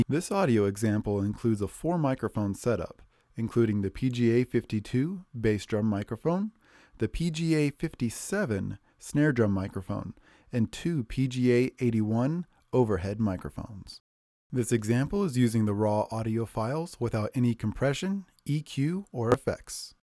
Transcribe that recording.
This audio example includes a 4-microphone setup, including the PGA-52 bass drum microphone, the PGA-57 snare drum microphone, and 2 PGA-81 overhead microphones. This example is using the raw audio files without any compression, EQ, or effects.